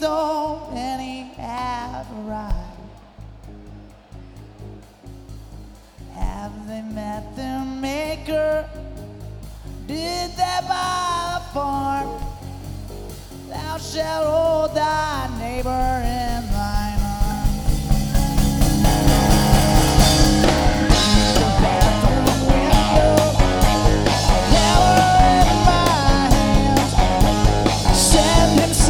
stone and he had arrived. Have they met their maker? Did they buy a farm? Thou shalt hold thy neighbor in